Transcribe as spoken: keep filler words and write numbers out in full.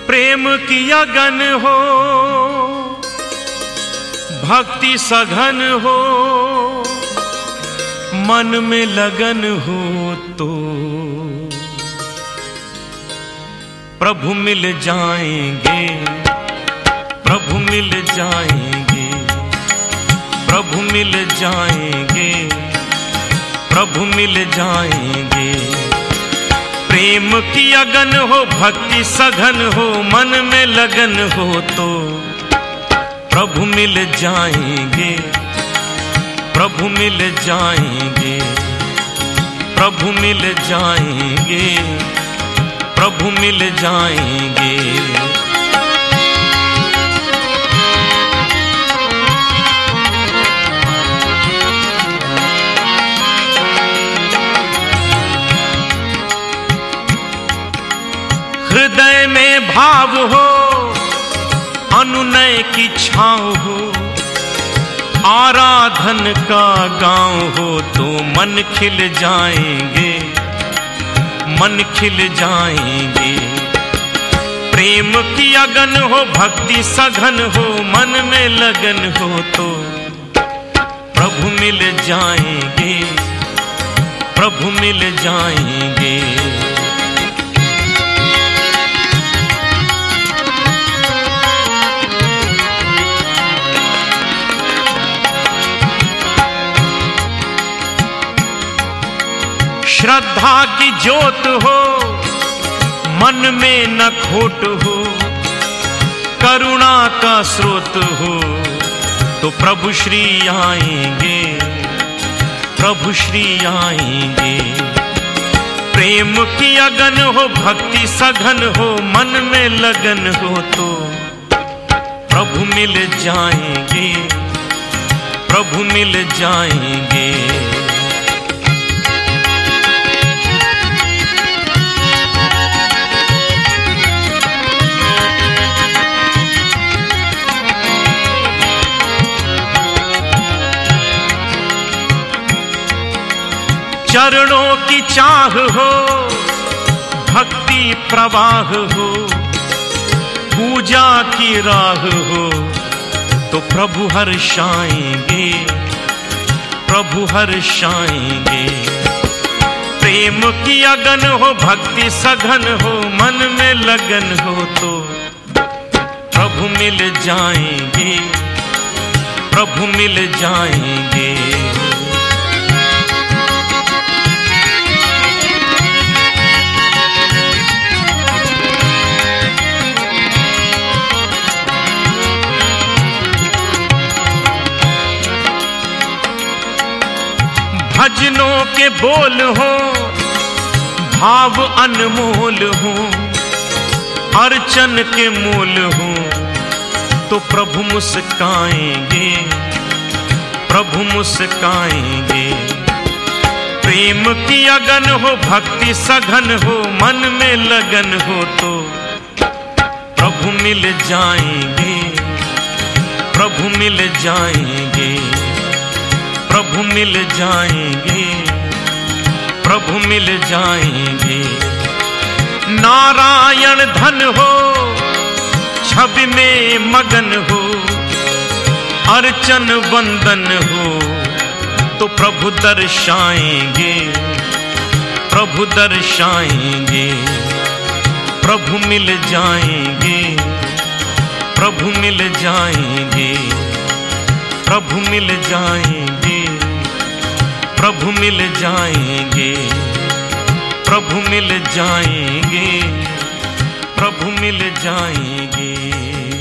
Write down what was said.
प्रेम की अगन हो, भक्ति सघन हो, मन में लगन हो तो प्रभु मिल जाएंगे, प्रभु मिल जाएंगे, प्रभु मिल जाएंगे, प्रभु मिल जाएंगे। प्रेम की अगन हो, भक्ति सघन हो, मन में लगन हो तो प्रभु मिल जाएंगे, प्रभु मिल जाएंगे, प्रभु मिल जाएंगे, प्रभु मिल जाएंगे। हृदय में भाव हो, अनुनय की छाँव हो, आराधन का गांव हो तो मन खिल जाएंगे, मन खिल जाएंगे। प्रेम की अगन हो, भक्ति सघन हो, मन में लगन हो तो प्रभु मिल जाएंगे, प्रभु मिल जाएंगे। श्रद्धा की ज्योत हो, मन में न खोट हो, करुणा का स्रोत हो तो प्रभु श्री आएंगे, प्रभु श्री आएंगे। प्रेम की अगन हो, भक्ति सघन हो, मन में लगन हो तो प्रभु मिल जाएंगे, प्रभु मिल जाएंगे। चरणों की चाह हो, भक्ति प्रवाह हो, पूजा की राह हो तो प्रभु हर्षाएंगे, प्रभु हर्षाएंगे। प्रेम की अगन हो, भक्ति सघन हो, मन में लगन हो तो प्रभु मिल जाएंगे, प्रभु मिल जाएंगे। भजनों के बोल हो, भाव अनमोल हो, अर्चन के मूल हो तो प्रभु मुस्काएंगे, प्रभु मुस्काएंगे। प्रेम की अगन हो, भक्ति सघन हो, मन में लगन हो तो प्रभु मिल जाएंगे, प्रभु मिल जाएंगे, प्रभु मिल जाएंगे, प्रभु मिल जाएंगे। नारायण धन हो, छवि में मगन हो, अर्चन वंदन हो तो प्रभु दर्शाएंगे, प्रभु दर्शाएंगे। प्रभु मिल जाएंगे, प्रभु मिल जाएंगे, प्रभु मिल जाएंगे, प्रभु मिल जाएंगे, प्रभु मिल जाएंगे, प्रभु मिल जाएंगे।